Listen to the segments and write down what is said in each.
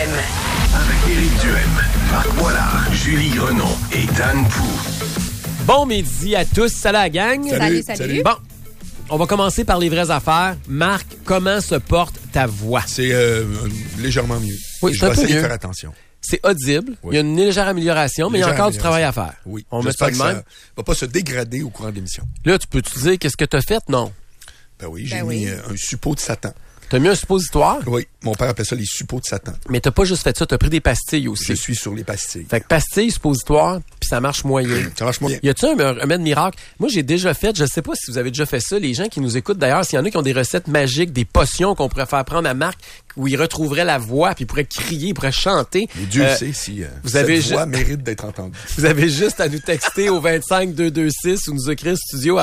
FM. Avec Éric Duhem, Marc Boilard, Julie Renaud et Dan Pou. Bon midi à tous. Salut la gang. Salut. Bon, on va commencer par les vraies affaires. Marc, comment se porte ta voix? C'est légèrement mieux. Oui, je c'est un vais peu essayer mieux. de faire attention. C'est audible. Oui. Il y a une légère amélioration, mais il y a encore du travail à faire. Oui. On met ça de J'espère que même. ça va pas se dégrader au courant de l'émission. Là, tu peux-tu dire qu'est-ce que tu as fait? Non. Ben oui, j'ai mis un suppôt de Satan. Tu as mis un suppositoire, Oui, mon père appelle ça les suppôts de Satan. mais tu pas juste fait ça, tu as pris des pastilles aussi. Je suis sur les pastilles. Fait que pastilles, suppositoire, puis ça marche moyen. Ça marche moyen. Y a-tu un remède miracle? Moi, j'ai déjà fait, je sais pas si vous avez déjà fait ça, les gens qui nous écoutent d'ailleurs, s'il y en a qui ont des recettes magiques, des potions qu'on pourrait faire prendre à Marc, où il retrouverait la voix, puis il pourrait crier, il pourrait chanter. Et Dieu sait si vous avez cette voix mérite d'être entendue. Vous avez juste à nous texter au 25226 ou nous écrire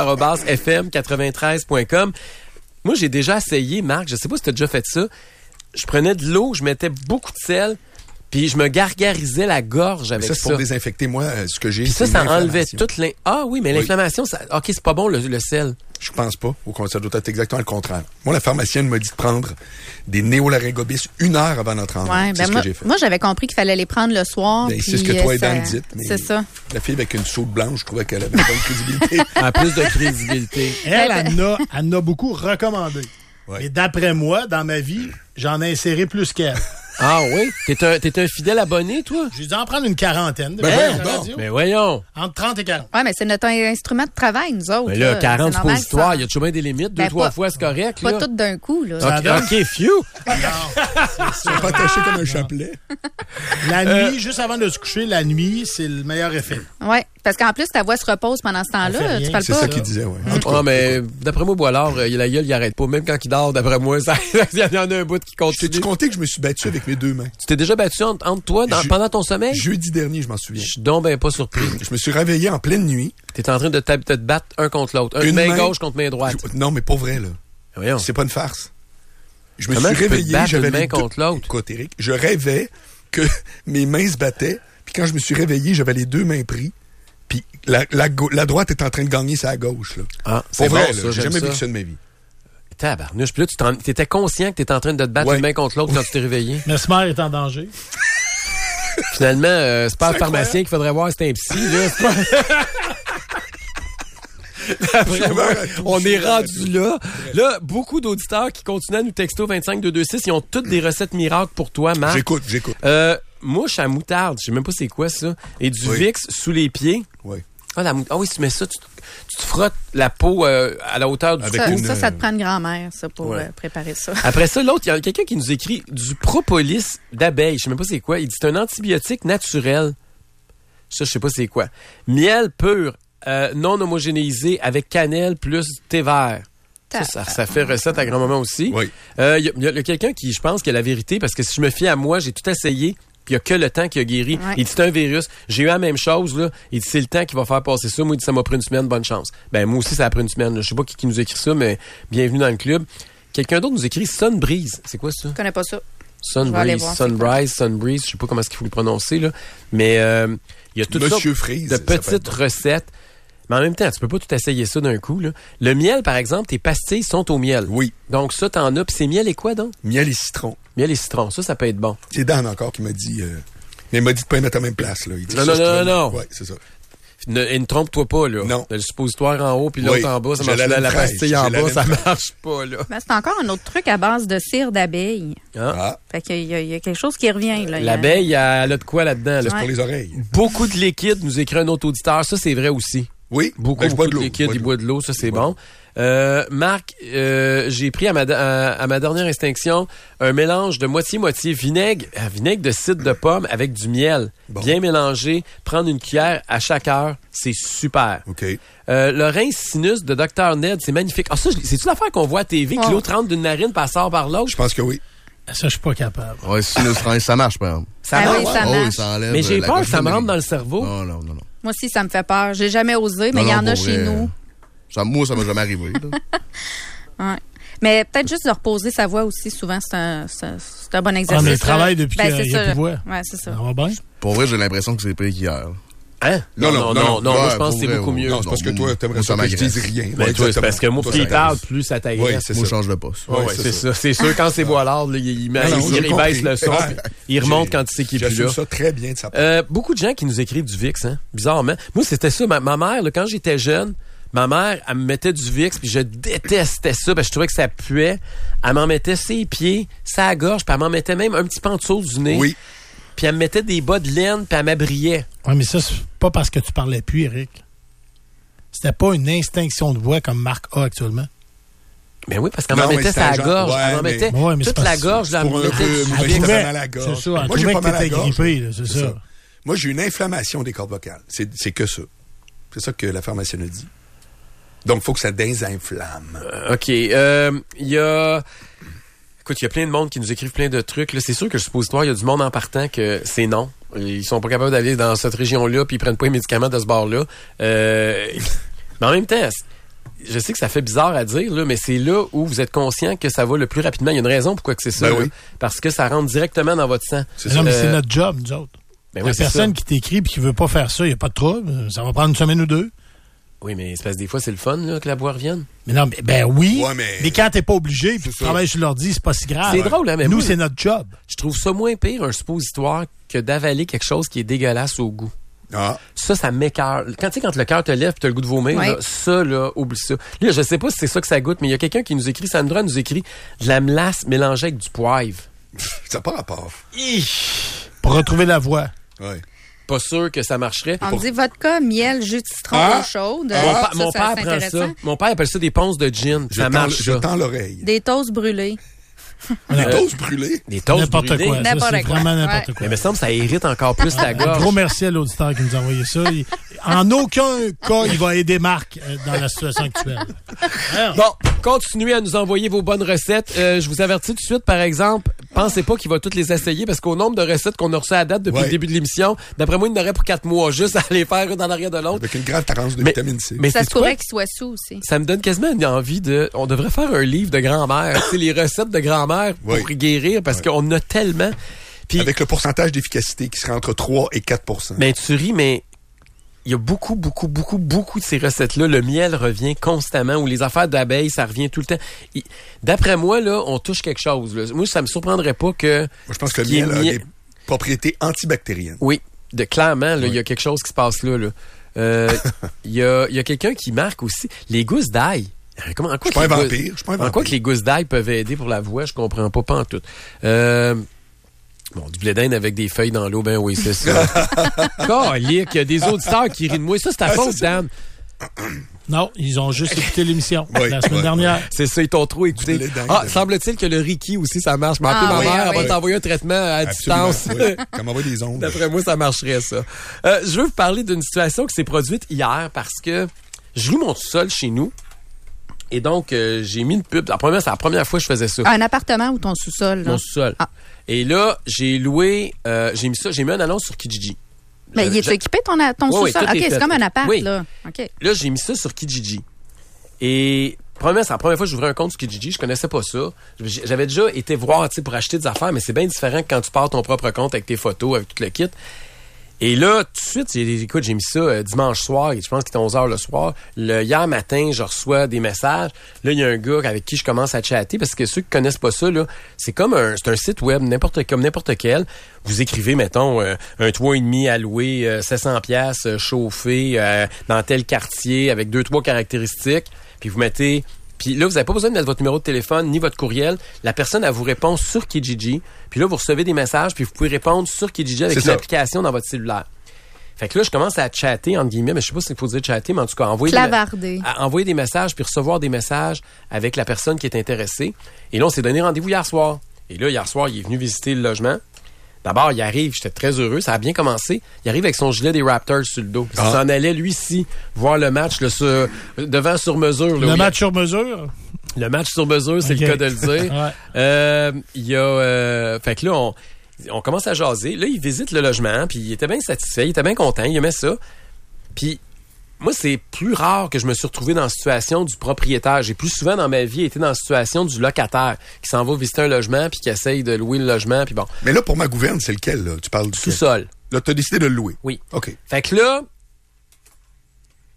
studio@fm93.com. Moi, j'ai déjà essayé, Marc, je sais pas si tu as déjà fait ça. Je prenais de l'eau, je mettais beaucoup de sel, puis je me gargarisais la gorge avec Ça, ça. c'est pour désinfecter, moi, ce que j'ai. Puis ça c'est enlevait l'inflammation. toute Ah oui, mais l'inflammation, ça... OK, c'est pas bon, le sel. Je pense pas. Ça doit être exactement le contraire. Moi, la pharmacienne m'a dit de prendre des néolaryngobis 1 heure avant notre entrée. Ouais, C'est ce que j'ai fait. moi, j'avais compris qu'il fallait les prendre le soir. Ben, c'est puis, ce que toi et ça- Dan dites. Mais C'est ça. La fille avec une soude blanche, je trouvais qu'elle avait une bonne crédibilité. En plus de crédibilité. Elle en a beaucoup recommandé. Ouais. Mais d'après moi, dans ma vie, j'en ai inséré plus qu'elle. Ah oui? T'es un fidèle abonné, toi? J'ai dû en prendre une quarantaine. Ben, à la voyons radio. Mais voyons. Entre 30 et 40. Ouais, mais c'est notre instrument de travail, nous autres. Mais là, 40 C'est normal suppositoires, que il y a toujours bien des limites. Ben, 2-3 pas- fois, c'est correct, ça- là. Pas tout d'un coup, là. Ça donne- OK, phew! Ils sont pas attachés comme un chapelet. La nuit, juste avant de se coucher, la nuit, c'est le meilleur effet. Ouais, parce qu'en plus, ta voix se repose pendant ce Ça fait temps-là. rien. Tu parles C'est pas. ça qu'il disait, ouais. En tout cas, Ah, mais d'après moi, Boilard, la gueule, il arrête pas. Même quand il dort, d'après moi, il y en a un bout qui t'ai-tu continue. compté que je me suis battu avec mes 2 mains? Tu t'es déjà battu entre toi pendant ton sommeil? Jeudi dernier, je m'en souviens. Je suis donc ben pas surpris. Je me suis réveillé en pleine nuit. T'es en train de te battre un contre l'autre. Une main gauche contre main droite. Non, mais pas vrai, là. Voyons. C'est pas une farce. Je me Comment suis tu peux te réveillé, battre j'avais une main les deux- contre l'autre? Écoute, Éric, je rêvais que mes mains se battaient, puis quand je me suis réveillé, j'avais les 2 mains pris, puis la droite est en train de gagner sa gauche, là. Ah, Pour vrai, bon, là, ça, j'ai j'aime jamais ça. vécu ça de ma vie. Tabarnouche. Puis là, t'étais conscient que t'étais en train de te battre Ouais. une main contre l'autre quand tu t'es réveillé. Mesmer est en danger. Finalement, c'est pas un pharmacien qu'il faudrait voir, c'est un psy, là. C'est pas- Après moi, on est rendu là. Là, beaucoup d'auditeurs qui continuent à nous texter au 25226, ils ont toutes des recettes miracles pour toi, Marc. J'écoute. Mouche à moutarde, je sais même pas c'est quoi ça. Et du Oui. Vicks sous les pieds. Oui. Ah oui, tu mets ça, tu te frottes la peau à la hauteur du Avec cou. une- Ça te prend une grand-mère, ça, pour Ouais. préparer ça. Après ça, l'autre, il y a quelqu'un qui nous écrit du propolis d'abeille. Je sais même pas c'est quoi. Il dit c'est un antibiotique naturel. Ça, je sais pas c'est quoi. Miel pur, non homogénéisé avec cannelle plus thé vert. Ça fait recette à grand-maman aussi. Oui. Il y a quelqu'un qui, je pense, qui a la vérité, parce que si je me fie à moi, j'ai tout essayé, puis il y a que le temps qui a guéri. Ouais. Il dit, c'est un virus. J'ai eu la même chose, là. Il dit, c'est le temps qui va faire passer ça. Moi, il dit, ça m'a pris une semaine, bonne chance. Ben, moi aussi, ça a pris une semaine. Là. Je sais pas qui nous écrit ça, mais bienvenue dans le club. Quelqu'un d'autre nous écrit Sunbreeze. C'est quoi ça? Je connais pas ça. Je vais aller Sunbreeze, voir c'est quoi. Sunbreeze, Sunbreeze. Je sais pas comment est-ce qu'il faut le prononcer, là. Mais, il y a toutes Monsieur sortes Freeze, de ça peut être petites bon. recettes. Mais en même temps, tu peux pas tout essayer ça d'un coup, là. Le miel, par exemple, tes pastilles sont au miel. Oui. Donc, ça, t'en as. Puis c'est miel et quoi, donc? Miel et citron. Miel et citron. Ça peut être bon. C'est Dan encore qui m'a dit... mais il m'a dit de pas les mettre à la même place, là. Il dit Non, ça, non, je non, trouve- non. Ouais, c'est ça. Ne trompe-toi pas, là. Non. Le suppositoire en haut, puis l'autre Oui. en bas, ça J'ai marche. la La laine fraîche. pastille en J'ai la bas, laine ça fraîche. marche pas, là. Ben, c'est encore un autre truc à base de cire d'abeille. Ah, Fait qu'il y a quelque chose qui revient, là. L'abeille, elle a de quoi là-dedans, là? c'est pour les oreilles. Beaucoup de liquide, nous écrit un autre auditeur. Ça, c'est vrai aussi. Oui. Beaucoup, Ben, je bois beaucoup de l'eau. liquide, Je il bois boit de l'eau, ça c'est Je bois bon. Marc, j'ai pris à ma dernière extinction un mélange de moitié-moitié vinaigre de cidre de pomme avec du miel. Bon. Bien mélangé, prendre une cuillère à chaque heure, c'est super. OK. Le rince sinus de Dr Ned, c'est magnifique. Ah, ça, c'est-tu l'affaire qu'on voit à TV, que Ouais. l'eau rentre d'une narine, puis elle sort par l'autre? Je pense que oui. Ça, je suis pas capable. Ouais, si ça marche, par exemple. Ça Ah marche. oui, ça Oh, marche. oui, ça enlève, Mais j'ai la peur que ça me cochonnerie. rentre dans le cerveau. Non. Moi aussi, ça me fait peur. J'ai jamais osé, mais il y en a pour chez vrai. nous. Moi, ça m'est jamais arrivé. Là. Ouais. Mais peut-être juste de reposer sa voix aussi, souvent, c'est un bon exercice. Ah, mais le travail depuis Ben, qu'il c'est y a ça. plus de voix. Ouais, c'est ça. Ça va bien? Pour vrai, j'ai l'impression que c'est pire qu'hier. Hein? Non, moi, je pense pour que c'est vrai, beaucoup ouais. mieux. Non, c'est parce que toi, t'aimerais ça Moi, que je ça dise rien. Mais Ouais, toi, c'est exactement. parce que moi, Toi, plus il ça parle, t'agresse. plus ça Oui, t'agresse. c'est Moi, je ça. change de poste. Ouais, c'est ça. C'est sûr, quand c'est Boilard, là, il baisse le son, compris. puis il remonte quand il sait qu'il est plus J'assume là. ça très bien de sa part. Beaucoup de gens qui nous écrivent du VIX, hein, bizarrement. Moi, c'était ça. Ma mère, là, quand j'étais jeune, ma mère, elle me mettait du VIX, puis je détestais ça, parce que je trouvais que ça puait. Elle m'en mettait ses pieds, sa gorge, puis elle m'en mettait même un petit peu en dessous du nez. Oui. Puis elle me mettait des bas de laine, puis elle m'abriait. Oui, mais ça, c'est pas parce que tu parlais plus, Eric. C'était pas une extinction de voix comme Marc a actuellement. Mais oui, parce qu'elle Non, m'en mais mettait c'était sa un genre- gorge. ouais, Elle m'en mais- mettait Ouais, mais c'est toute pas- la gorge, là, elle pour me un mettait peu- du moi, Elle j'ai VIX. trouvait, mal à la gorge. c'est ça, elle Moi, j'ai trouvait pas que mal à la t'étais gorge. grippé, là, c'est C'est ça. ça. Moi, j'ai une inflammation des cordes vocales. C'est que ça. C'est ça que la pharmacienne a dit. Donc, il faut que ça désinflamme. OK. Il y a... Écoute, il y a plein de monde qui nous écrivent plein de trucs. Là, c'est sûr que le suppositoire, il y a du monde en partant que c'est non. Ils sont pas capables d'aller dans cette région-là, puis ils prennent pas les médicaments de ce bord-là. Mais en même temps, je sais que ça fait bizarre à dire, là, mais c'est là où vous êtes conscient que ça va le plus rapidement. Il y a une raison pourquoi que c'est ça. Ben là. oui. Parce que ça rentre directement dans votre sang. C'est Mais non, ça. mais c'est notre job, nous autres. Ben La oui, c'est personne ça. qui t'écrit et qui veut pas faire ça, il n'y a pas de trouble. Ça va prendre une semaine ou deux. Oui, mais c'est parce que des fois, c'est le fun là, que la voix revienne. Mais non, mais, ben oui. Ouais, mais- Mais quand t'es pas obligé puis C'est tu ça. travailles sur l'ordi, c'est pas si grave. C'est drôle, hein, mais Nous, moi- c'est notre job. Je trouve ça moins pire, un suppositoire, que d'avaler quelque chose qui est dégueulasse au goût. Ah. Ça m'écoeure. Quand le cœur te lève et tu as le goût de vomir, Ouais. là, ça, là, oublie ça. Là, je sais pas si c'est ça que ça goûte, mais il y a quelqu'un qui nous écrit, Sandra nous écrit de la melasse mélangée avec du poivre. Ça n'a pas rapport. Pour retrouver la voix. Ouais. Pas sûr que ça marcherait. On me dit vodka, miel, jus de citron, Ah! eau chaude. Mon père c'est prend ça. intéressant. Mon père appelle ça des ponces de gin. Ça marche, Je ça. tends l'oreille. Des toasts brûlés. Des toasts brûlés. Des toasts N'importe brûlés. quoi. Ça, N'importe c'est quoi. vraiment n'importe Ouais. quoi. Mais il me semble que ça irrite encore plus la Un gorge. gros merci à l'auditeur qui nous a envoyé ça. En aucun cas, il va aider Marc dans la situation actuelle. Alors, Bon, continuez à nous envoyer vos bonnes recettes. Je vous avertis tout de suite, par exemple, pensez pas qu'il va toutes les essayer parce qu'au nombre de recettes qu'on a reçues à date depuis Ouais. le début de l'émission, d'après moi, il en aurait pour 4 mois juste à les faire une en arrière de l'autre. Avec une grave carence de Mais- vitamine C. Mais Ça c'est se quoi? pourrait qu'il soit sous aussi. Ça me donne quasiment une envie de... On devrait faire un livre de grand-mère. Tu sais, les recettes de grand-mère pour Oui. guérir parce qu'on a tellement... Puis, Avec le pourcentage d'efficacité qui serait entre 3 et 4 ben, tu ris, mais il y a beaucoup de ces recettes-là. Le miel revient constamment, ou les affaires d'abeilles, ça revient tout le temps. D'après moi, là, on touche quelque chose. Là. Moi, ça me surprendrait pas que... Moi, je pense que le qui est miel a miel- des propriétés antibactériennes. Oui, clairement, là, il y a quelque chose qui se passe là. Il y a quelqu'un qui marque aussi les gousses d'ail. En quoi Je suis pas un vampire. Je suis pas un En quoi vampire. que les gousses d'ail peuvent aider pour la voix, je comprends pas en tout. Bon, du blé d'Inde avec des feuilles dans l'eau, ben oui, c'est ça. Calique, il y a des auditeurs qui rient de moi. Ça, c'est ta faute, c'est ça. Dan. non, ils ont juste écouté l'émission Oui, la semaine ouais, dernière. C'est ça, ils t'ont trop écouté. Du blé d'Inde. Ah, semble-t-il que le Ricky aussi, ça marche. Je m'en Ah, ma oui, mère, ah, elle va oui. t'envoyer un traitement à Absolument. distance. Oui. Ça m'envoie des ondes. D'après moi, ça marcherait, ça. Je veux vous parler d'une situation qui s'est produite hier parce que je loue mon sol chez nous. Et donc, j'ai mis une pub. C'est la première fois que je faisais ça. Un appartement ou ton sous-sol? là? Mon sous-sol. Ah. Et là, j'ai loué, j'ai mis un annonce sur Kijiji. Mais il est équipé ton Oui, oui, sous-sol? tout est OK, fait. c'est comme un appart, Oui. là. OK. Là, j'ai mis ça sur Kijiji. Et premièrement, c'est la première fois que j'ouvrais un compte sur Kijiji. Je connaissais pas ça. J'avais déjà été voir, tu sais, pour acheter des affaires, mais c'est bien différent que quand tu pars ton propre compte avec tes photos, avec tout le kit. Et là, tout de suite, écoute, j'ai mis ça dimanche soir, et je pense qu'il était 11h le soir. Hier matin, je reçois des messages. Là, il y a un gars avec qui je commence à chatter, parce que ceux qui connaissent pas ça, là, c'est comme c'est un site web, comme n'importe quel. Vous écrivez, mettons, un toit et demi à louer, 700 pièces chauffé, dans tel quartier, avec 2-3 caractéristiques, puis vous mettez... Puis là, vous n'avez pas besoin de mettre votre numéro de téléphone ni votre courriel. La personne, elle vous répond sur Kijiji. Puis là, vous recevez des messages, puis vous pouvez répondre sur Kijiji avec C'est ça. l'application dans votre cellulaire. Fait que là, je commence à chatter, entre guillemets, mais je sais pas s'il faut dire chatter, mais en tout cas, Clavarder. envoyer des messages, puis recevoir des messages avec la personne qui est intéressée. Et là, on s'est donné rendez-vous hier soir. Et là, hier soir, il est venu visiter le logement. D'abord, il arrive, j'étais très heureux, ça a bien commencé. Il arrive avec son gilet des Raptors sur le dos. Il s'en allait, lui-ci, voir le match devant sur mesure. Là, Le match sur mesure? Le match sur mesure, c'est Ok. le cas de le dire. Ouais. Il y a... fait que là, on commence à jaser. Là, il visite le logement, puis il était bien satisfait, il était bien content, il aimait ça. Puis moi, c'est plus rare que je me suis retrouvé dans la situation du propriétaire. J'ai plus souvent dans ma vie été dans la situation du locataire qui s'en va visiter un logement puis qui essaye de louer le logement. Puis bon, Mais là, pour ma gouverne, c'est lequel, là? Tu parles du sous-sol. Là, t'as décidé de le louer. Oui. OK. Fait que là,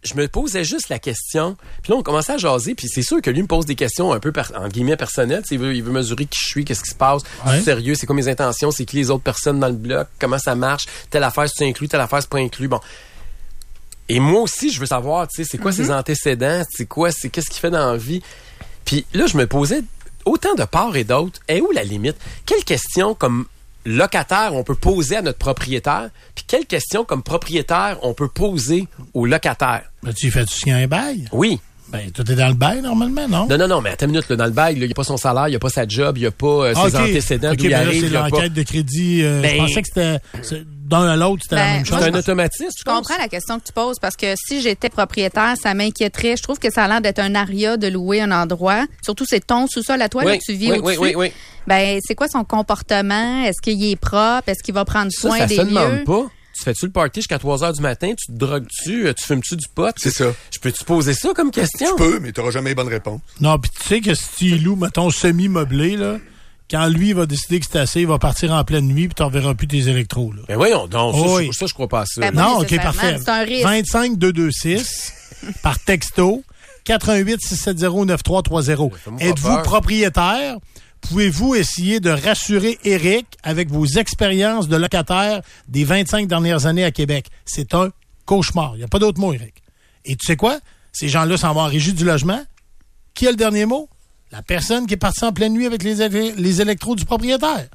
je me posais juste la question. Puis là, on commençait à jaser. Puis c'est sûr que lui me pose des questions un peu, en guillemets, personnelles. Il veut mesurer qui je suis, qu'est-ce qui se passe. Ouais. C'est sérieux, c'est quoi mes intentions, c'est qui les autres personnes dans le bloc, comment ça marche, telle affaire c'est inclus, telle affaire c'est pas inclus. Bon. Et moi aussi, je veux savoir, tu sais, c'est quoi ses antécédents, qu'est-ce qu'il fait dans la vie. Puis là, je me posais autant de part et d'autre. Et où la limite? Quelle question comme locataire on peut poser à notre propriétaire? Puis quelle question comme propriétaire on peut poser au locataire? Ben, tu fais-tu signer un bail? Oui. Ben, tout est dans le bail, normalement, non? Non, mais attends une minute, là, dans le bail, il n'y a pas son salaire, il n'y a pas sa job, il n'y a pas ses antécédents, d'où il là, arrive. c'est Il y a l'enquête pas... de crédit. Je pensais que c'était d'un à l'autre, c'était la même chose. C'est un automatisme, Je comprends la question que tu poses parce que si j'étais propriétaire, ça m'inquiéterait. Je trouve que ça a l'air d'être un aria de louer un endroit. Surtout, c'est ton sous-sol à toi, là, tu vis au-dessus. Oui. Ben, c'est quoi son comportement? Est-ce qu'il est propre? Est-ce qu'il va prendre soin ça des se lieux? demande pas. Tu fais-tu le party jusqu'à 3 heures du matin? Tu te drogues-tu? Tu fumes-tu du pot? C'est ça. Je peux-tu poser ça comme question? Tu peux, mais tu n'auras jamais les bonnes réponses. Non, puis tu sais que si tu loues, mettons, semi-meublé, là, quand lui va décider que c'est assez, il va partir en pleine nuit puis tu reverras plus tes électros. Là. Ben voyons donc, Oui. ça, je crois pas à ça. Ben, là. Non, pas OK, nécessairement, parfait. c'est un risque. 25 226 par texto 88 670 9330. Fais-moi pas Êtes-vous peur. propriétaire? Pouvez-vous essayer de rassurer Éric avec vos expériences de locataire des 25 dernières années à Québec? C'est un cauchemar. Il n'y a pas d'autre mot, Éric. Et tu sais quoi? Ces gens-là s'en vont en régie du logement. Qui a le dernier mot? La personne qui est partie en pleine nuit avec les électros du propriétaire.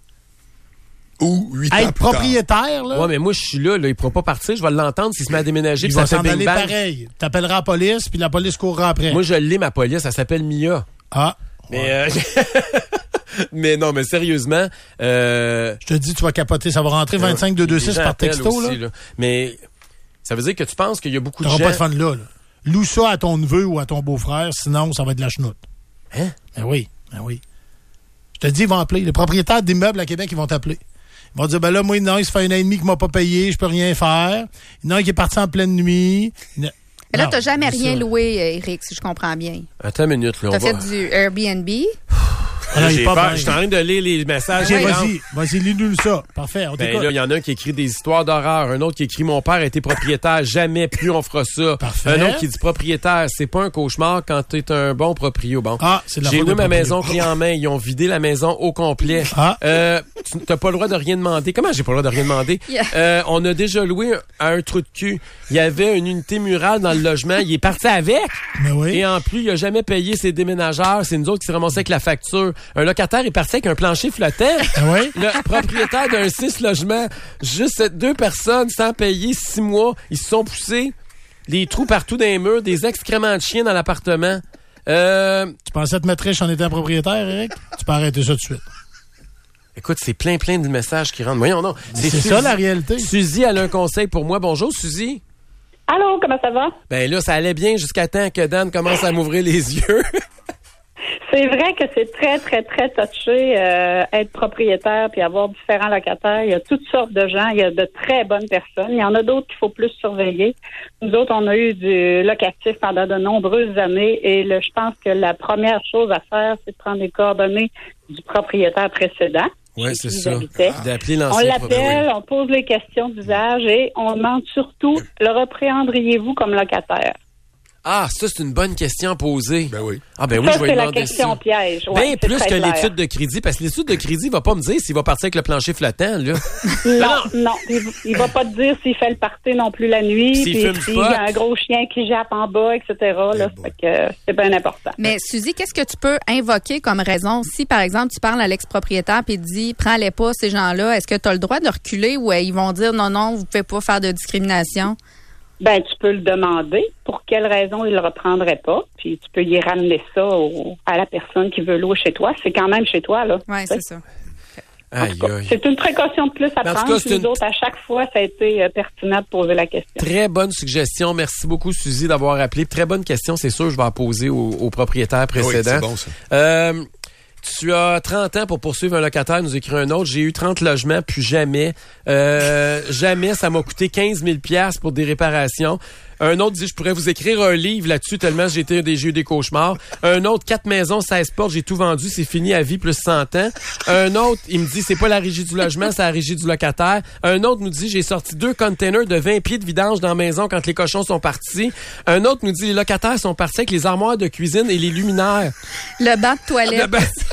Ou 8 ans Être plus tard. propriétaire, là, Ouais, mais moi, je suis là, il pourra pas partir, je vais l'entendre s'il se met à déménager, il puis va ça s'en fait aller bing bang. pareil. T'appelleras la police, puis la police courra après. Moi, je l'ai, ma police, elle s'appelle Mia. Ah, Mais, mais non, mais sérieusement, je te dis, tu vas capoter. Ça va rentrer 25 226 par texto, aussi, là. Mais ça veut dire que tu penses qu'il y a beaucoup de T'auras gens... pas de fun là. Loue ça à ton neveu ou à ton beau-frère, sinon ça va être de la chenoute. Hein? Ben oui. Je te dis, ils vont appeler. Les propriétaires d'immeubles à Québec, ils vont t'appeler. Ils vont dire, ben là, moi, non, il se fait 1 an et demi qu'il m'a pas payé, je peux rien faire. Non, il est parti en pleine nuit. Mais là, Non, t'as jamais dis rien ça. loué, Éric, si je comprends bien. Attends une minute, là. T'as fait du Airbnb. Ah non, il est J'ai pas peur, bien. je suis en train de lire les messages. OK, Par exemple. vas-y, lis-nous ça. Parfait, on Ben t'écoute. là, il y en a un qui écrit des histoires d'horreur, un autre qui écrit « Mon père a été propriétaire, jamais plus on fera ça ». Parfait. Un autre qui dit « Propriétaire, c'est pas un cauchemar quand t'es un bon proprio ». Bon. Ah, c'est de la J'ai faute loué des ma proprios. maison clé en main, ils ont vidé la maison au complet. Ah. Tu n'as pas le droit de rien demander. Comment j'ai pas le droit de rien demander? Yeah. On a déjà loué à un trou de cul. Il y avait une unité murale dans le logement, il est parti avec. Mais oui. Et en plus, il a jamais payé ses déménageurs. C'est nous autres qui se ramassaient avec la facture. Un locataire est parti avec un plancher flottant. Ah oui? Le propriétaire d'un 6 logements, juste 2 personnes sans payer 6 mois, ils se sont poussés. Des trous partout dans les murs, des excréments de chiens dans l'appartement. Tu pensais te mettre riche en étant propriétaire, Éric? Tu peux arrêter ça tout de suite. Écoute, c'est plein de messages qui rentrent. Voyons, non. C'est Suzy. ça, la réalité. Suzy, elle a un conseil pour moi. Bonjour, Suzy. Allô, comment ça va? Ben là, ça allait bien jusqu'à temps que Dan commence à m'ouvrir les yeux. C'est vrai que c'est très, très, très touché être propriétaire puis avoir différents locataires. Il y a toutes sortes de gens. Il y a de très bonnes personnes. Il y en a d'autres qu'il faut plus surveiller. Nous autres, on a eu du locatif pendant de nombreuses années et je pense que la première chose à faire, c'est de prendre les coordonnées du propriétaire précédent. Oui, c'est Qui ça. habitait. D'appeler On l'ancien l'appelle, on pose les questions d'usage et on demande surtout, le reprendriez-vous comme locataire? Ah, ça, c'est une bonne question à poser. Ben oui. Ah, ben oui, Ça, je vais c'est lui la demander question ça. piège. Ouais, Bien c'est plus très que clair. l'étude de crédit, parce que l'étude de crédit va pas me dire s'il va partir avec le plancher flottant, là. Non. Il va pas te dire s'il fait le party non plus la nuit, S'il puis fume du s'il y pot. a un gros chien qui jappe en bas, etc. Là, fait que c'est bien important. Mais Suzy, qu'est-ce que tu peux invoquer comme raison? Si, par exemple, tu parles à l'ex-propriétaire et dis, prends-les pas, ces gens-là, est-ce que tu as le droit de reculer ou ils vont dire, non, vous pouvez pas faire de discrimination? Ben, tu peux le demander. Pour quelle raison il le reprendrait pas? Puis tu peux y ramener ça à la personne qui veut louer chez toi. C'est quand même chez toi, là. Oui, c'est ça. Aïe, aïe. C'est une précaution de plus à En tout prendre. cas, c'est Puis une- nous autres, à chaque fois, ça a été pertinent de poser la question. Très bonne suggestion. Merci beaucoup, Suzy, d'avoir appelé. Très bonne question. C'est sûr, je vais en poser au propriétaire Oui, précédent. c'est bon, ça. Tu as 30 ans pour poursuivre un locataire, nous écrit un autre. J'ai eu 30 logements, puis jamais ça m'a coûté 15 000 $ pour des réparations. Un autre dit, je pourrais vous écrire un livre là-dessus tellement j'ai eu des cauchemars. Un autre, 4 maisons, 16 portes, j'ai tout vendu, c'est fini à vie plus 100 ans. Un autre, il me dit, c'est pas la régie du logement, c'est la régie du locataire. Un autre nous dit, j'ai sorti 2 containers de 20 pieds de vidange dans la maison quand les cochons sont partis. Un autre nous dit, les locataires sont partis avec les armoires de cuisine et les luminaires. Le banc de toilette.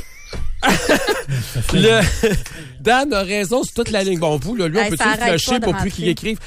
Dan a raison sur toute la ligne. Bon, vous, là, lui, on peut tout flusher pour plus qu'il écrive.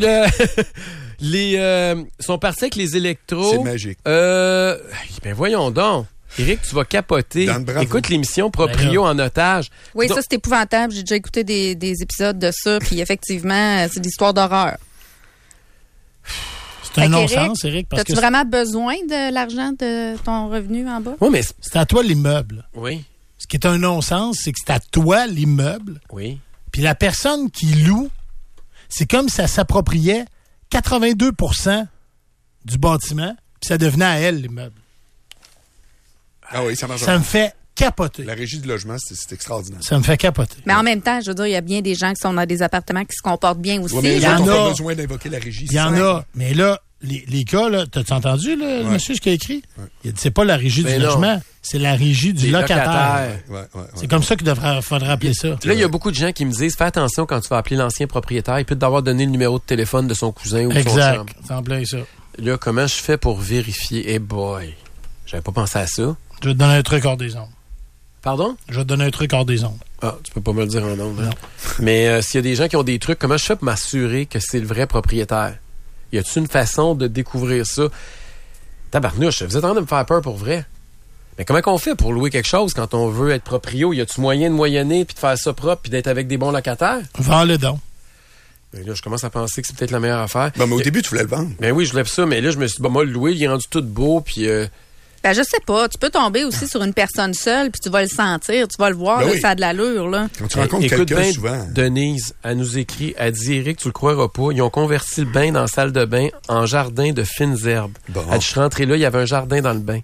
Sont partis avec les électros. C'est magique. Ben voyons donc. Éric, tu vas capoter. Dan, bravo. Écoute l'émission Proprio en otage. Oui, Donc, ça, c'est épouvantable. J'ai déjà écouté des épisodes de ça, puis effectivement, c'est de l'histoire d'horreur. C'est un non-sens, Éric. Parce As-tu que vraiment besoin de l'argent de ton revenu en bas? oui, mais... c'est à toi l'immeuble. Oui, Ce qui est un non-sens, c'est que c'est à toi l'immeuble. oui. Puis la personne qui loue, c'est comme si ça s'appropriait 82% du bâtiment, puis ça devenait à elle l'immeuble. Ah oui, ça marche. Ça me fait capoter. La régie du logement, c'est extraordinaire. Ça me fait capoter. Mais en même temps, je veux dire, il y a bien des gens qui sont dans des appartements qui se comportent bien aussi. Ouais, mais Il les y en autres n'ont a. pas besoin d'invoquer la régie. Il y en a. Mais là, les cas, là, t'as-tu entendu, là, le monsieur, ce qu'il a écrit? Il a dit, c'est pas la régie Mais du non. logement, c'est la régie du Les locataire. locataires. Ouais. C'est comme ça qu'il faudrait appeler ça. Là, il y a beaucoup de gens qui me disent, fais attention quand tu vas appeler l'ancien propriétaire. Il peut t'avoir donné le numéro de téléphone de son cousin ou de son Exact. chum. C'est en plein ça. Là, comment je fais pour vérifier? Eh boy, j'avais pas pensé à ça. Je vais te donner un truc hors des ondes. Pardon? Je vais te donner un truc hors des ondes. Ah, tu peux pas me le dire en ondes. Hein? Non. Mais s'il y a des gens qui ont des trucs, comment je fais pour m'assurer que c'est le vrai propriétaire? Y a-t-il une façon de découvrir ça? Tabarnouche, vous êtes en train de me faire peur pour vrai. Mais comment qu'on fait pour louer quelque chose quand on veut être proprio? Y a-tu moyen de moyenner puis de faire ça propre puis d'être avec des bons locataires? Vends-le donc. Ben là, je commence à penser que c'est peut-être la meilleure affaire. Ben, mais au début, tu voulais le vendre. Ben oui, je voulais ça, mais là, je me suis dit, moi, le louer, il est rendu tout beau puis... Ben, je sais pas. Tu peux tomber aussi sur une personne seule, puis tu vas le sentir, tu vas le voir, Ben là, oui. ça a de l'allure, là. Quand tu rencontres Écoute quelqu'un, bien, souvent... Denise, elle nous écrit, elle dit, Éric, tu le croiras pas, ils ont converti le bain dans la salle de bain en jardin de fines herbes. Bon. Elle dit, je suis rentrée là, il y avait un jardin dans le bain.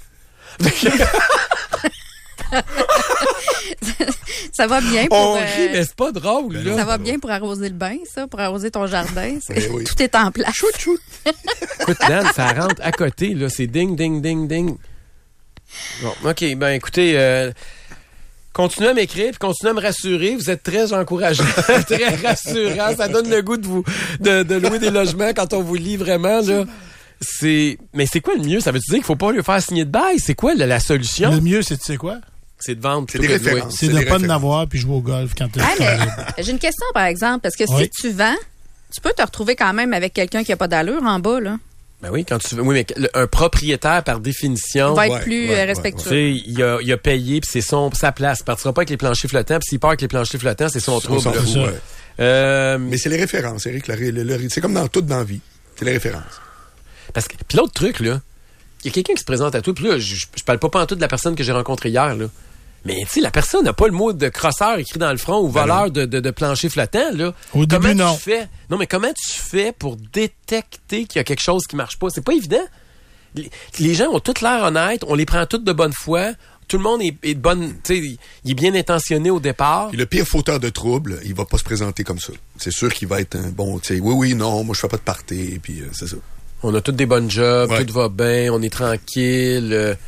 Ça va bien pour... On rit, mais c'est pas drôle, là. ça va bien pour arroser le bain, ça, pour arroser ton jardin. Ben oui. Tout est en place. Écoute, Dan, ça rentre à côté, là. C'est ding, ding, ding, ding. Bon, OK. Ben, écoutez, continuez à m'écrire puis continuez à me rassurer. Vous êtes très encourageant, très rassurant. Ça donne le goût de louer des logements quand on vous lit vraiment, là. Mais c'est quoi le mieux? Ça veut dire qu'il faut pas lui faire signer de bail? C'est quoi la solution? Le mieux, c'est, tu sais quoi? C'est de vendre C'est plutôt des que de louer. références. C'est C'est de des pas en références. avoir puis jouer au golf quand t'es... Ah, mais j'ai une question, par exemple, parce que Oui. si tu vends, tu peux te retrouver quand même avec quelqu'un qui a pas d'allure en bas, là. Ben oui, quand tu veux. Oui, mais un propriétaire, par définition, Il va être ouais, plus ouais, respectueux. tu sais, il a payé, puis c'est sa place. Il partira pas avec les planchers flottants, puis s'il part avec les planchers flottants, c'est son trouble. s'en là. fout, ça. ouais. Mais c'est les références, Éric. C'est comme dans tout dans la vie. C'est les références. Parce que, puis l'autre truc, là, il y a quelqu'un qui se présente à toi, puis là, je parle pas en tout de la personne que j'ai rencontrée hier, là. Mais tu sais, la personne n'a pas le mot de crosseur écrit dans le front ou voleur de plancher flottant, là. Au début, Comment non. tu fais? Non, mais comment tu fais pour détecter qu'il y a quelque chose qui marche pas? C'est pas évident. Les gens ont toutes l'air honnêtes, on les prend toutes de bonne foi. Tout le monde est de bonne, tu sais, il est bien intentionné au départ. Puis le pire fauteur de trouble, il va pas se présenter comme ça. C'est sûr qu'il va être un bon, tu sais, oui, non, moi je fais pas de party, puis c'est ça. On a tous des bonnes jobs, Ouais. tout va bien, on est tranquille.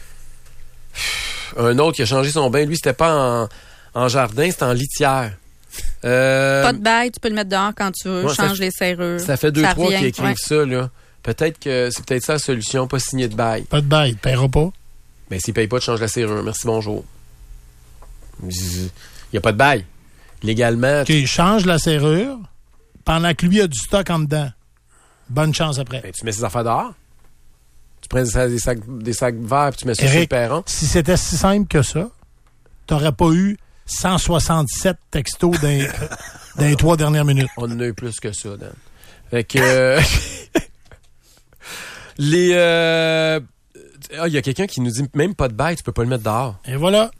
Un autre qui a changé son bain, lui, c'était pas en jardin, c'était en litière. Pas de bail, tu peux le mettre dehors quand tu veux, Ouais, ça change les serrures. Ça fait 2-3 revient, qui écrivent ouais. ça, là. Peut-être que c'est peut-être ça la solution, pas signer de bail. Pas de bail, tu paieras pas. Mais s'il paye pas, tu changes la serrure. Merci, bonjour. Il n'y a pas de bail. Légalement, OK, change la serrure pendant que lui a du stock en dedans. Bonne chance après. ben, tu mets ses affaires dehors. Tu prends des sacs verts puis tu mets ça sur le Eric, perron. si c'était si simple que ça, t'aurais pas eu 167 textos dans les 3 dernières minutes. On en a eu plus que ça, Dan. Fait que... il y a quelqu'un qui nous dit même pas de bail, tu peux pas le mettre dehors. Et voilà.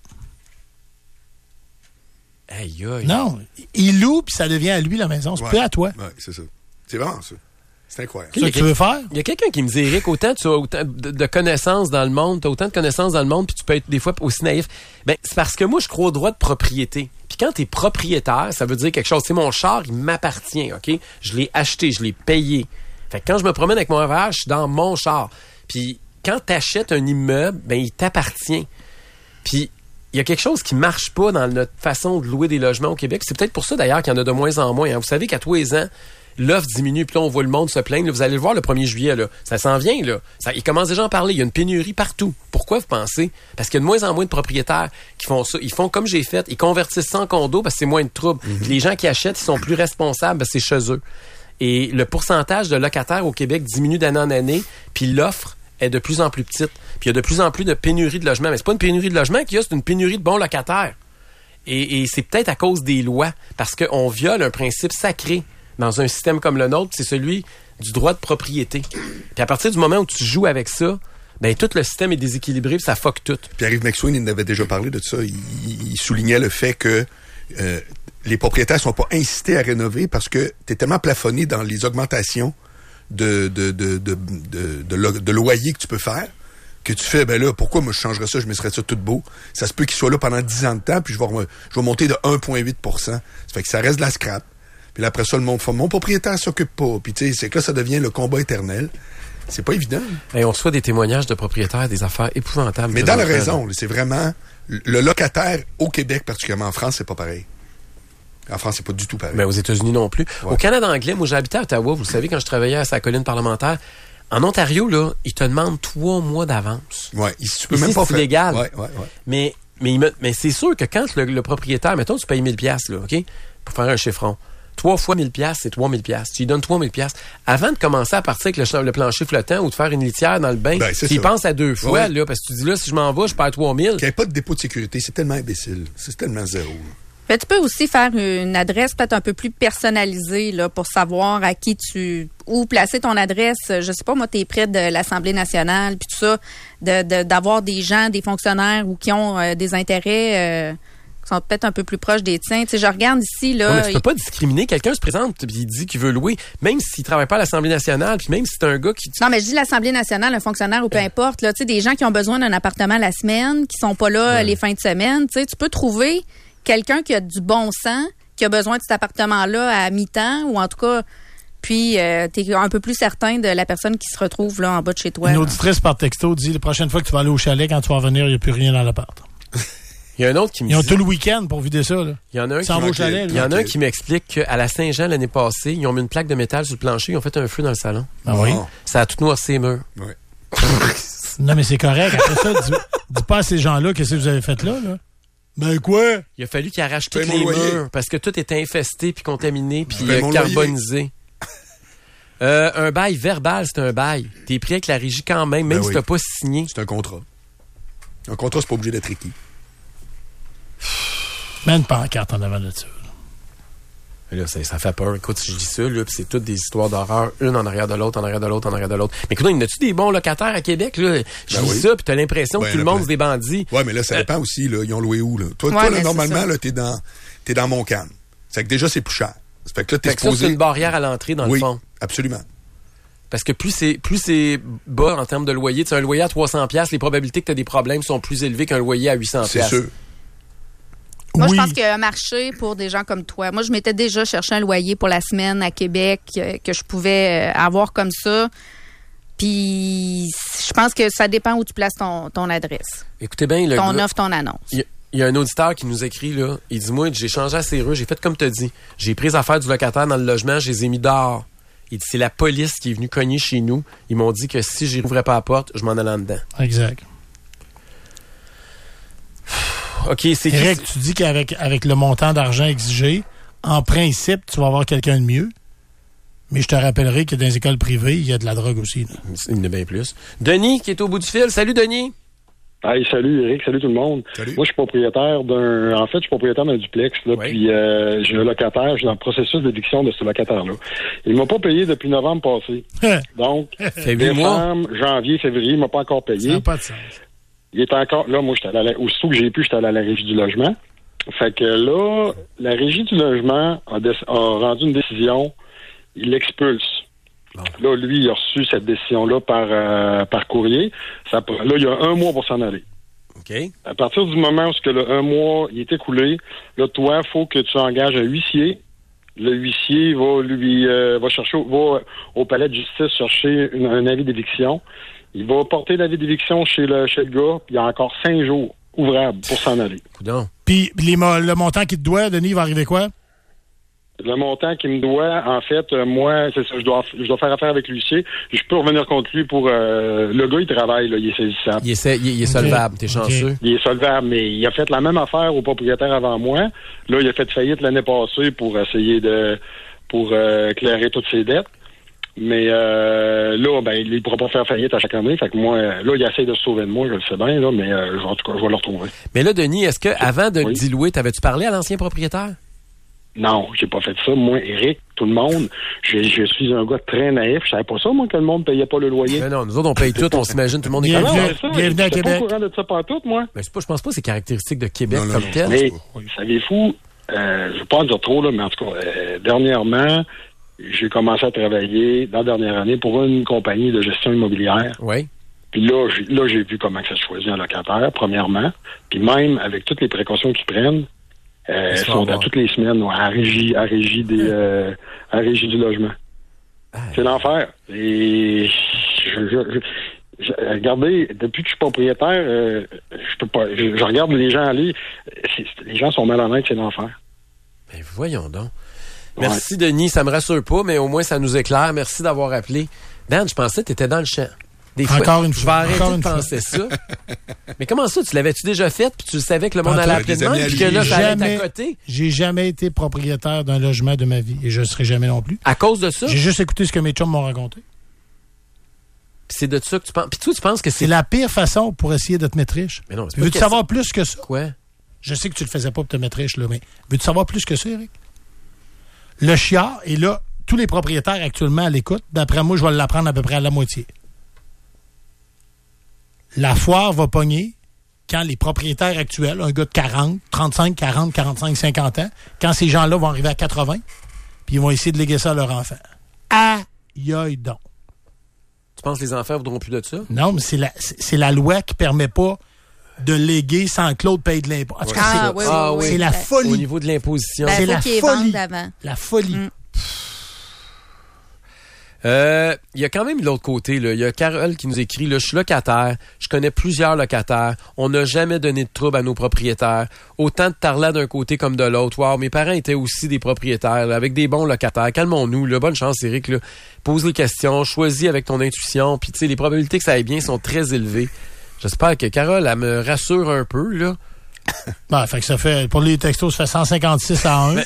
Aïe, aïe. Non, il loue puis ça devient à lui la maison. C'est Ouais. plus à toi. Ouais, c'est ça. C'est vraiment ça. C'est incroyable. C'est ça que tu veux faire? Il y a quelqu'un qui me dit, Éric, autant tu as autant de connaissances dans le monde, tu as autant de connaissances dans le monde, puis tu peux être des fois aussi naïf. Ben, c'est parce que moi, je crois au droit de propriété. Puis quand tu es propriétaire, ça veut dire quelque chose. C'est mon char, il m'appartient, OK? Je l'ai acheté, je l'ai payé. Fait que quand je me promène avec mon REER, je suis dans mon char. Puis quand t'achètes un immeuble, ben il t'appartient. Puis il y a quelque chose qui marche pas dans notre façon de louer des logements au Québec. C'est peut-être pour ça d'ailleurs qu'il y en a de moins en moins. Hein. Vous savez qu'à tous les ans, l'offre diminue, puis là, on voit le monde se plaindre. Là, vous allez le voir le 1er juillet, là. Ça s'en vient, là. Il commence déjà à en parler. Il y a une pénurie partout. Pourquoi vous pensez? Parce qu'il y a de moins en moins de propriétaires qui font ça. Ils font comme j'ai fait. Ils convertissent ça en condo parce que c'est moins de troubles. Puis les gens qui achètent, ils sont plus responsables parce que c'est chez eux. Et le pourcentage de locataires au Québec diminue d'année en année, puis l'offre est de plus en plus petite. Puis il y a de plus en plus de pénurie de logements. Mais c'est pas une pénurie de logements qu'il y a, c'est une pénurie de bons locataires. Et c'est peut-être à cause des lois, parce qu'on viole un principe sacré dans un système comme le nôtre, c'est celui du droit de propriété. Puis à partir du moment où tu joues avec ça, ben tout le système est déséquilibré, puis ça fuck tout. Pierre-Yves McSween, il avait déjà parlé de ça. Il soulignait le fait que les propriétaires sont pas incités à rénover parce que tu es tellement plafonné dans les augmentations de loyer que tu peux faire, que tu fais, ben là, pourquoi moi je changerais ça, je mettrais ça tout beau. Ça se peut qu'il soit là pendant 10 ans de temps, puis je vais monter de 1,8 %. Ça fait que ça reste de la scrap. Puis là, après ça, le monde fait, mon propriétaire s'occupe pas. Puis tu sais, c'est que là, ça devient le combat éternel. C'est pas évident. Et on reçoit des témoignages de propriétaires, des affaires épouvantables. Mais dans la raison, c'est vraiment le locataire au Québec, particulièrement en France, c'est pas pareil. En France, c'est pas du tout pareil. Mais aux États-Unis non plus. Ouais. Au Canada anglais, moi j'habitais à Ottawa, vous le savez, quand je travaillais à sa colline parlementaire. En Ontario, là, ils te demandent 3 mois d'avance. Ouais, tu peux ici, même pas c'est faire. illégal. Ouais. Mais c'est sûr que quand le propriétaire, mettons, tu payes 1000$, là, OK? Pour faire un chiffron. 3 fois 1000$, c'est 3000$. Tu lui donnes 3000$. Avant de commencer à partir avec le plancher flottant ou de faire une litière dans le bain, tu y penses à 2 fois, ouais. là, parce que tu dis là, si je m'en vais, je perds 3000$. Qu'il n'y ait pas de dépôt de sécurité, c'est tellement imbécile. C'est tellement zéro. Mais tu peux aussi faire une adresse peut-être un peu plus personnalisée là, pour savoir à qui où placer ton adresse. Je sais pas, moi, t'es près de l'Assemblée nationale, puis tout ça, d'avoir des gens, des fonctionnaires ou qui ont des intérêts qui sont peut-être un peu plus proches des tiens. Tu sais, je regarde ici, là... Ouais, mais tu peux pas discriminer. Quelqu'un se présente puis il dit qu'il veut louer, même s'il travaille pas à l'Assemblée nationale, puis même si c'est un gars qui... Non, mais je dis l'Assemblée nationale, un fonctionnaire ou peu importe, là, tu sais, des gens qui ont besoin d'un appartement la semaine, qui sont pas là les fins de semaine, tu sais, tu peux trouver quelqu'un qui a du bon sens, qui a besoin de cet appartement-là à mi-temps, ou en tout cas, puis t'es un peu plus certain de la personne qui se retrouve là en bas de chez toi. Une auditrice par texto dit, la prochaine fois que tu vas aller au chalet, quand tu vas revenir, il n'y a plus rien dans l'appart. Il y a un autre qui me dit... Ils ont tout le week-end pour vider ça, là. Il y en a un qui au chalet, il y en a un qui m'explique qu'à la Saint-Jean, l'année passée, ils ont mis une plaque de métal sur le plancher, ils ont fait un feu dans le salon. Ah oui? Ça a tout noirci les murs. Ouais. Non, mais c'est correct. Après ça, dis pas à ces gens-là qu'est-ce que vous avez fait là. Ben quoi? Il a fallu qu'ils arrachent tous Paye les mon loyer. murs parce que tout était infesté puis contaminé puis Paye mon carbonisé. Un bail verbal, c'est un bail. T'es pris avec la régie quand même Ben si oui. t'as pas signé. C'est un contrat. Un contrat, c'est pas obligé d'être écrit. Mets une pancarte en avant de ça. Là, ça fait peur. Écoute, si je dis ça, là, pis c'est toutes des histoires d'horreur, une en arrière de l'autre, en arrière de l'autre, en arrière de l'autre. Mais écoute, il y en a-tu des bons locataires à Québec, là? Je Ben dis oui. ça, puis t'as l'impression que tout le monde, c'est des bandits. Ouais, mais là, ça dépend aussi, là. Ils ont loué où, là? Toi, Ouais, là, mais normalement, c'est là, t'es dans Montcalm. C'est que déjà, c'est plus cher. Ça fait que là, t'es Fait que ça, supposé... c'est une barrière à l'entrée, dans le Oui, fond. absolument. Parce que plus c'est bas en termes de loyer, tu sais, un loyer à 300$, les probabilités que tu as des problèmes sont plus élevées qu'un loyer à 800$. C'est sûr. Moi, Oui. je pense qu'il y a un marché pour des gens comme toi. Moi, je m'étais déjà cherché un loyer pour la semaine à Québec que je pouvais avoir comme ça. Puis, je pense que ça dépend où tu places ton adresse. Écoutez bien, Ton offre, ton annonce. Il y a un auditeur qui nous écrit, là. Il dit, moi, j'ai changé à serrure, j'ai fait comme tu as dit. J'ai pris les affaires du locataire dans le logement, je les ai mis dehors. Il dit, c'est la police qui est venue cogner chez nous. Ils m'ont dit que si j'y rouvrais pas la porte, je m'en allais en dedans. Exact. OK, c'est Eric, tu dis qu'avec le montant d'argent exigé, en principe, tu vas avoir quelqu'un de mieux. Mais je te rappellerai que dans les écoles privées, il y a de la drogue aussi. Là. Il y en a bien plus. Denis, qui est au bout du fil. Salut, Denis. Hey, salut Eric, salut tout le monde. Salut. Moi, je suis propriétaire d'un duplex, là, Oui. puis j'ai un locataire, je suis dans le processus d'éviction de ce locataire-là. Il m'a pas payé depuis novembre passé. Donc, Fait 8 mois. décembre, janvier, février, il m'a pas encore Ça payé. n'a pas de sens. Il est encore, là, moi, aussitôt que j'ai pu, j'étais allé à la régie du logement. Fait que là, la régie du logement a rendu une décision, il l'expulse. Bon. Là, lui, il a reçu cette décision-là par courrier. Là, il y a 1 mois pour s'en aller. OK. À partir du moment où le 1 mois il est écoulé, là, toi, il faut que tu engages un huissier. Le huissier va chercher au palais de justice chercher un avis d'éviction. Il va porter l'avis d'éviction chez le gars, puis il y a encore 5 jours ouvrables pour s'en aller. Coudonc. Puis le montant qu'il te doit, Denis, va arriver quoi? Le montant qu'il me doit, en fait, moi, c'est ça, je dois faire affaire avec l'huissier. Je peux revenir contre lui pour... le gars, il travaille, là, il est saisissable. Il est solvable, t'es chanceux. Il est solvable, mais il a fait la même affaire au propriétaire avant moi. Là, il a fait faillite l'année passée pour essayer pour clairer toutes ses dettes. Mais là, ben, il ne pourra pas faire faillite à chaque année. Fait que moi, là, il essaie de se sauver de moi, je le sais bien, là, mais en tout cas, je vais le retrouver. Mais là, Denis, est-ce que avant de le diluer, t'avais-tu parlé à l'ancien propriétaire? Non, j'ai pas fait ça. Moi, Éric, tout le monde, je suis un gars très naïf. Je savais pas ça, moi, que le monde payait pas le loyer. Mais non, nous autres, on paye tout, on s'imagine, tout le monde est Bienvenue, comme ça. bienvenue à Québec. Je suis pas au courant de ça pantoute, moi. Mais je pense pas que c'est caractéristique de Québec Non, comme non, tel. Mais, savez-vous, je veux pas en dire trop, là, mais en tout cas, dernièrement, j'ai commencé à travailler dans la dernière année pour une compagnie de gestion immobilière. Oui. Puis là, j'ai vu comment ça se choisit un locataire, premièrement. Puis même, avec toutes les précautions qu'ils prennent, ils sont à toutes les semaines à régie du logement. C'est l'enfer. Et regardez, depuis que je suis propriétaire, je peux pas. Je regarde les gens aller. Les gens sont malhonnêtes, c'est l'enfer. Mais voyons donc. Merci, Denis. Ça me rassure pas, mais au moins, ça nous éclaire. Merci d'avoir appelé. Dan, je pensais que tu étais dans le champ. Des fois, Encore une fois. Je vais arrêter de penser ça. Mais comment ça? Tu l'avais-tu déjà fait, puis tu savais que le monde allait appeler de même, puis que là, ça allait être à côté? J'ai jamais été propriétaire d'un logement de ma vie, et je ne serai jamais non plus. À cause de ça? J'ai juste écouté ce que mes chums m'ont raconté. Puis c'est de ça que tu penses. Puis toi, tu penses que C'est la pire façon pour essayer de te mettre riche. Mais non, c'est pas Veux-tu une savoir plus que ça? Quoi? Je sais que tu le faisais pas pour te mettre riche, là, mais veux-tu savoir plus que ça, Eric? Le chiard, et là, tous les propriétaires actuellement à l'écoute, d'après moi, je vais l'apprendre à peu près à la moitié. La foire va pogner quand les propriétaires actuels, un gars de 40, 35, 40, 45, 50 ans, quand ces gens-là vont arriver à 80, puis ils vont essayer de léguer ça à leur enfant. Aïe, aïe donc. Tu penses que les enfants voudront plus de ça? Non, mais c'est la loi qui permet pas de léguer sans que l'autre paye de l'impôt. En tout cas, c'est la folie. Au niveau de l'imposition. Ben, c'est faut la qu'ils folie. vendent avant. La folie. Il y a quand même l'autre côté, là. Il y a Carole qui nous écrit, là, je suis locataire, je connais plusieurs locataires, on n'a jamais donné de trouble à nos propriétaires. Autant de tarlat d'un côté comme de l'autre. Wow, mes parents étaient aussi des propriétaires, là, avec des bons locataires. Calmons-nous, là. Bonne chance, Eric, là. Pose les questions, choisis avec ton intuition, puis tu sais, les probabilités que ça aille bien sont très élevées. J'espère que Carole, elle me rassure un peu, là. Ben, fait que ça fait, pour les textos, ça fait 156 à 1.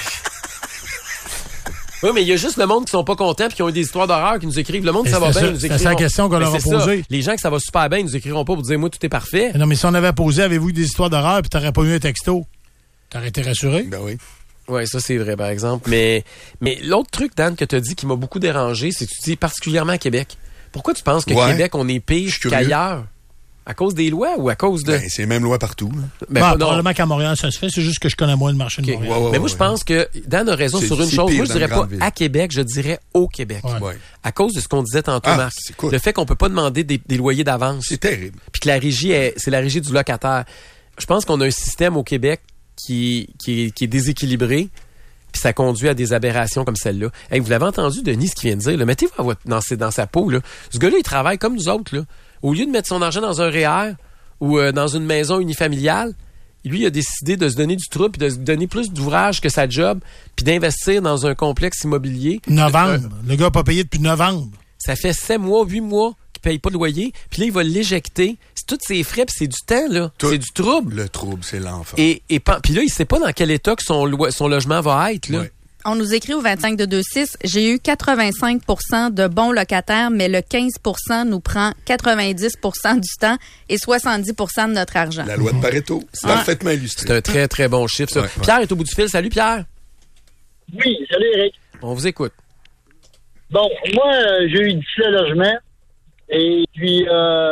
Oui, mais il y a juste le monde qui sont pas contents et qui ont eu des histoires d'horreur qui nous écrivent. Le monde, ça va bien, ils nous écriront. C'est la question qu'on leur a posée. Les gens que ça va super bien, ils nous écriront pas pour dire, moi, tout est parfait. Non, mais si on avait posé, avez-vous eu des histoires d'horreur puis t'aurais pas eu un texto, t'aurais été rassuré? Ben oui. Oui, ça, c'est vrai, par exemple. Mais l'autre truc, Dan, que tu as dit qui m'a beaucoup dérangé, c'est que tu dis particulièrement à Québec. Pourquoi tu penses que Québec, on est pire qu'ailleurs? À cause des lois ou à cause de... Ben, c'est les mêmes lois partout. Probablement qu'à Montréal, ça se fait. C'est juste que je connais moins le marché de Montréal. Mais moi, je pense que Dan a raison sur une chose. Moi, je dirais pas à Québec, je dirais au Québec. Ouais. À cause de ce qu'on disait tantôt, Marc. Le fait qu'on peut pas demander des loyers d'avance. C'est terrible. Puis que la régie, c'est la régie du locataire. Je pense qu'on a un système au Québec qui est déséquilibré. Puis ça conduit à des aberrations comme celle-là. Hey, vous l'avez entendu, Denis, ce qu'il vient de dire. Là. Mettez-vous dans sa peau. Là. Ce gars-là, il travaille comme nous autres. Là. Au lieu de mettre son argent dans un REER ou dans une maison unifamiliale, lui, il a décidé de se donner du trouble, puis de se donner plus d'ouvrage que sa job, puis d'investir dans un complexe immobilier. Novembre. Le gars n'a pas payé depuis novembre. Ça fait 7 mois, 8 mois qu'il ne paye pas de loyer. Puis là, il va l'éjecter. C'est tous ses frais, puis c'est du temps, là. C'est du trouble. Le trouble, c'est l'enfer. Puis là, il ne sait pas dans quel état que son logement va être, là. Ouais. On nous écrit au 25-226, j'ai eu 85 de bons locataires, mais le 15 nous prend 90 du temps et 70 de notre argent. La loi de Pareto, c'est parfaitement illustré. C'est un très, très bon chiffre, ça. Ouais. Pierre est au bout du fil. Salut, Pierre. Oui, salut, Eric. On vous écoute. Bon, moi, j'ai eu 17 logements et puis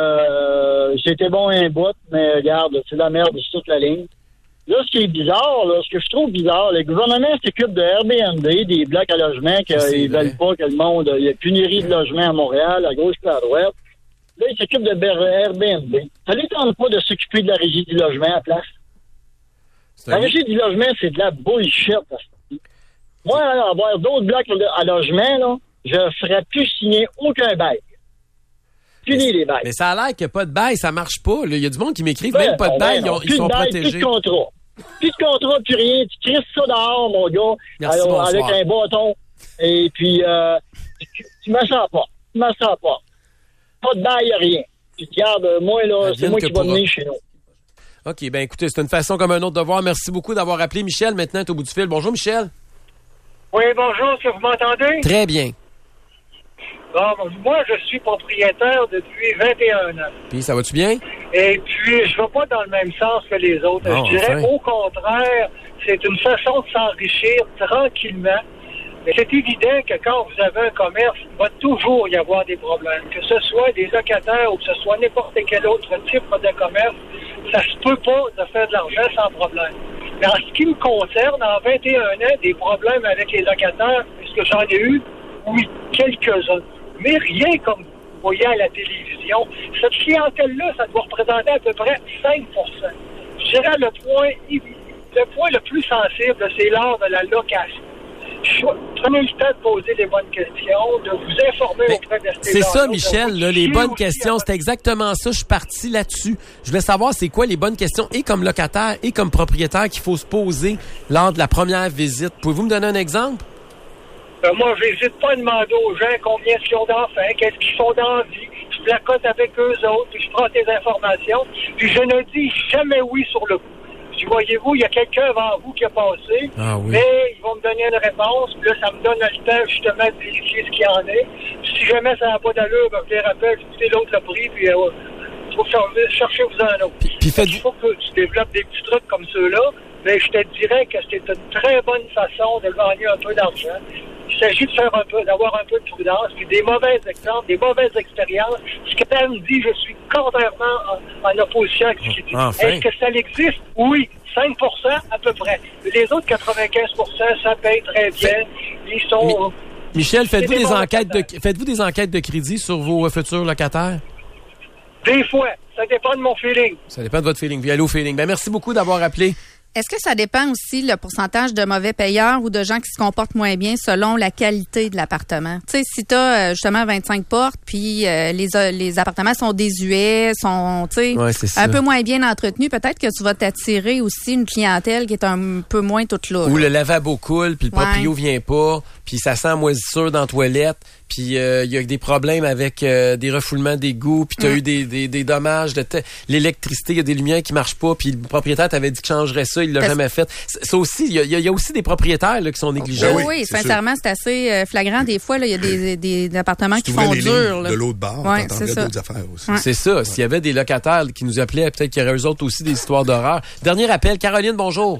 j'étais bon à un bout, mais regarde, c'est de la merde sur toute la ligne. Là, ce qui est bizarre, là, ce que je trouve bizarre, le gouvernement s'occupe de Airbnb, des blocs à logement, qu'ils veulent pas que le monde... Il y a pénurie de logements à Montréal, à gauche et à droite. Là, ils s'occupent de Airbnb. Ça ne les tente pas de s'occuper de la régie du logement à place. La régie du logement, c'est de la bullshit. Moi, avoir d'autres blocs à logement, là, je ferais plus signer aucun bail. Fini les bails. Mais ça a l'air qu'il n'y a pas de bail, ça marche pas. Il y a du monde qui m'écrit même pas de bail, ils sont protégés. Plus de contrat. Plus de contrat, plus rien. Tu crisses ça dehors, mon gars. Merci, alors, avec un bâton. Et puis, tu me sens pas. Tu me sens pas. Pas de bail, rien. Puis, regarde, moi, là, c'est moi qui vais venir chez nous. OK, ben écoutez, c'est une façon comme un autre de voir. Merci beaucoup d'avoir appelé. Michel, maintenant, est au bout du fil. Bonjour, Michel. Oui, bonjour. Est-ce que vous m'entendez? Très bien. Bon, moi, je suis propriétaire depuis 21 ans. Puis, ça va-tu bien? Et puis, je ne vais pas dans le même sens que les autres. Non, je dirais, au contraire, c'est une façon de s'enrichir tranquillement. Mais c'est évident que quand vous avez un commerce, il va toujours y avoir des problèmes. Que ce soit des locataires ou que ce soit n'importe quel autre type de commerce, ça se peut pas de faire de l'argent sans problème. Mais en ce qui me concerne, en 21 ans, des problèmes avec les locataires, est-ce que j'en ai eu? Oui, quelques-uns. Mais rien comme vous voyez à la télévision. Cette clientèle-là, ça doit représenter à peu près 5%. Je dirais le point le plus sensible, c'est lors de la location. Prenez le temps de poser les bonnes questions, de vous informer auprès de ces C'est ça, Michel, là, les bonnes questions. C'est exactement ça. Je suis parti là-dessus. Je voulais savoir c'est quoi les bonnes questions, et comme locataire et comme propriétaire, qu'il faut se poser lors de la première visite. Pouvez-vous me donner un exemple? Moi, je n'hésite pas à demander aux gens combien ils ont d'enfants, qu'est-ce qu'ils font dans la vie. Je placote avec eux autres, puis je prends tes informations. Puis je ne dis jamais oui sur le coup. Puis voyez-vous, il y a quelqu'un avant vous qui a passé, mais ils vont me donner une réponse, puis là, ça me donne le temps justement de vérifier ce qu'il y en est. Puis si jamais ça n'a pas d'allure, ben, je les rappelle, écoutez, l'autre l'a pris, puis il faut cherchez-vous un autre. Puis il faut que tu développes des petits trucs comme ceux-là, mais je te dirais que c'est une très bonne façon de gagner un peu d'argent. Il s'agit de d'avoir un peu de prudence, puis des mauvais exemples, des mauvaises expériences. Ce que tu me dit, je suis contrairement en opposition avec ce qu'il dit. Enfin. Est-ce que ça existe? Oui, 5% à peu près. Les autres 95%, ça paye très bien. Ils sont... Michel, faites-vous des enquêtes de crédit sur vos futurs locataires? Des fois. Ça dépend de mon feeling. Ça dépend de votre feeling. Puis allez au feeling. Ben, merci beaucoup d'avoir appelé. Est-ce que ça dépend aussi le pourcentage de mauvais payeurs ou de gens qui se comportent moins bien selon la qualité de l'appartement? Tu sais, si tu as justement 25 portes, puis les appartements sont désuets, sont un peu moins bien entretenus, peut-être que tu vas t'attirer aussi une clientèle qui est un peu moins toute là. Ou le lavabo coule, puis le proprio vient pas, puis ça sent moisissure dans la toilette, puis il y a des problèmes avec des refoulements d'égouts, puis tu as eu des dommages de l'électricité, il y a des lumières qui marchent pas, puis le propriétaire t'avait dit qu'il changerait ça, il l'a jamais fait. Ça aussi, il y a aussi des propriétaires là, qui sont négligents. Oui, sincèrement, c'est assez flagrant. Des fois, il y a des appartements qui font dur. De l'autre bar, t'entendrais d'autres affaires aussi. C'est ça. S'il y avait des locataires qui nous appelaient, peut-être qu'il y aurait eux autres aussi des histoires d'horreur. Dernier appel, Caroline, bonjour.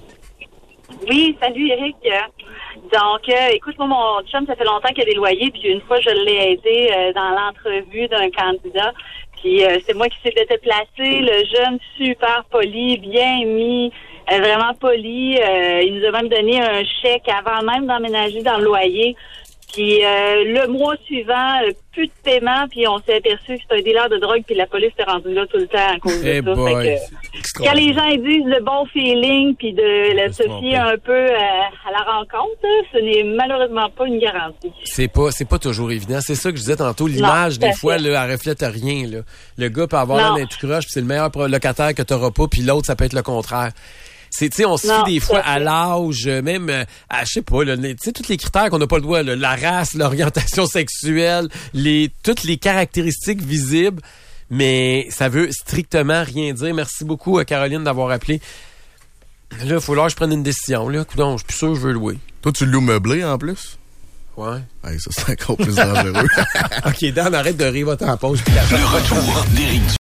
Oui, salut Eric. Donc, écoute, moi, mon chum, ça fait longtemps qu'il y a des loyers, puis une fois, je l'ai aidé dans l'entrevue d'un candidat. Puis c'est moi qui s'était placé, le jeune super poli, bien mis, vraiment poli. Il nous a même donné un chèque avant même d'emménager dans le loyer. Puis le mois suivant, plus de paiement, puis on s'est aperçu que c'était un dealer de drogue, puis la police s'est rendue là tout le temps à cause de ça. Fait que, quand les gens disent le bon feeling, puis de se fier un peu à la rencontre, ce n'est malheureusement pas une garantie. C'est pas toujours évident. C'est ça que je disais tantôt. L'image, des fois, là, elle reflète rien. Là. Le gars peut avoir l'air d'un tout croche, puis c'est le meilleur locataire que t'auras pas, puis l'autre, ça peut être le contraire. On se fie des fois à l'âge, même à, je sais pas, tous les critères qu'on n'a pas le droit, la race, l'orientation sexuelle, toutes les caractéristiques visibles, mais ça veut strictement rien dire. Merci beaucoup, Caroline, d'avoir appelé. Là, il faut que je prenne une décision. Là, je suis plus sûr que je veux louer. Toi, tu loues meublé en plus? Ouais. Hey, ça, c'est encore plus dangereux. OK, Dan, arrête de rire, va-t'en en pause. Le retour d'Éric